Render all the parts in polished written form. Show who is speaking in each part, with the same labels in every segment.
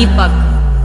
Speaker 1: दीपक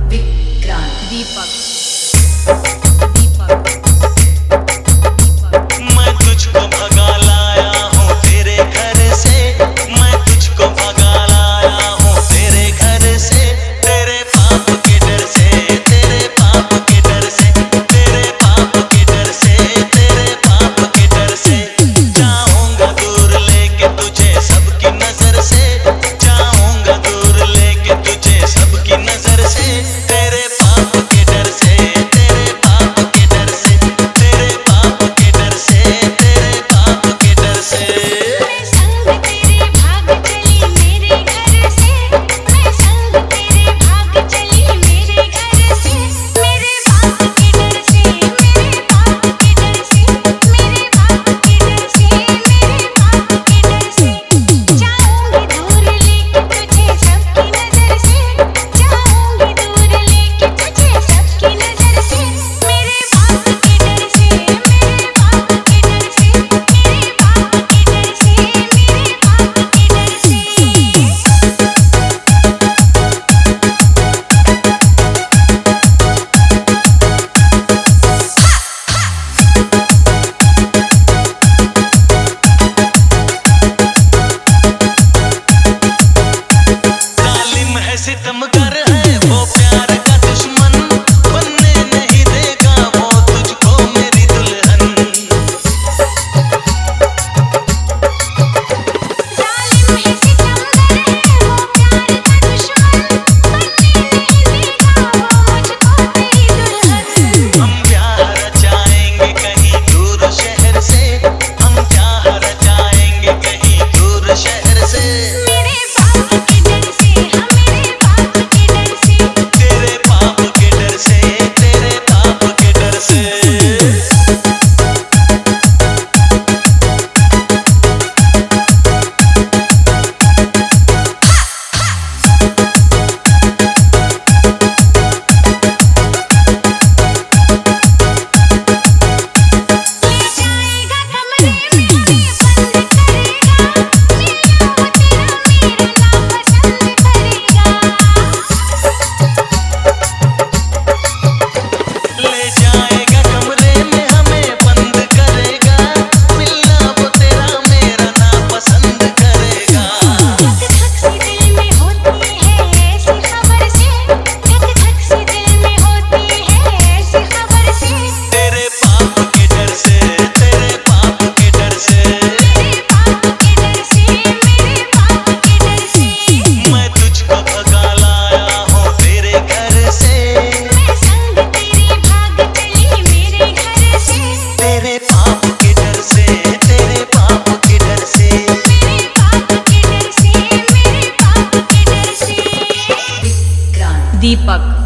Speaker 2: मैं तुझको भगा लाया हूँ तेरे घर से, मैं तुझको भगा लाया हूँ तेरे घर से, तेरे पाप के डर से, तेरे पाप के डर से, तेरे पाप के डर से, तेरे पाप के डर से। जाऊंगा दूर लेके तुझे सबकी नजर से, जाऊंगा दूर लेके तुझे सबकी नजर से, तेरे पाप के डर से, तेरे पाप के डर से, तेरे पाप के डर से, तेरे पाप के डर से।
Speaker 3: मैं संग तेरे भाग चली मेरे घर से, मैं संग तेरे भाग चली मेरे घर से, मेरे बाप के डर से, मेरे बाप के डर से, मेरे बाप के डर से, मेरे बाप के डर से। जाऊंगी दूर लेके तुझे सबकी नजर से, जाऊंगी दूर लेके तुझे सबकी नजर से, मेरे बाप के डर से, मेरे बाप के डर से, मेरे बाप के डर से, मेरे
Speaker 2: जालिम है सितमगर है वो प्यार का दुश्मन, बनने नहीं देगा वो तुझको मेरी दुल्हन।
Speaker 3: जालिम है सितमगर है वो प्यार का दुश्मन, बनने नहीं देगा वो मुझको तेरी दुल्हन।
Speaker 2: हम प्यार रचाएंगे कहीं दूर शहर से, हम प्यार रचाएंगे कहीं दूर शहर से,
Speaker 3: मेरे बाप के डर से, हाँ मेरे बाप के डर से,
Speaker 2: तेरे पाप के डर से, तेरे पाप के डर से।
Speaker 3: ले जाएगा कमरे में हमें बंद करेगा, मिलना वो तेरा मेरा नापसंद करेगा।
Speaker 2: ले जाएगा कमरे में हमें बंद करेगा, मिलना वो तेरा मेरा नापसंद करेगा।
Speaker 3: धक धक सी दिल में होती है ऐसी खबर से, धक धक सी दिल में होती है ऐसी खबर से,
Speaker 2: तेरे पाप के डर से, तेरे पाप के डर से,
Speaker 3: मेरे बाप के डर से, मेरे बाप के डर से।
Speaker 2: मैं तुझको भगा लाया हूँ तेरे घर से,
Speaker 3: मैं संग तेरे भाग चली मेरे घर से,
Speaker 2: तेरे पाप के डर से, तेरे पाप के डर से।
Speaker 3: मेरे बाप के डर से, मेरे बाप के डर से।
Speaker 1: दीपक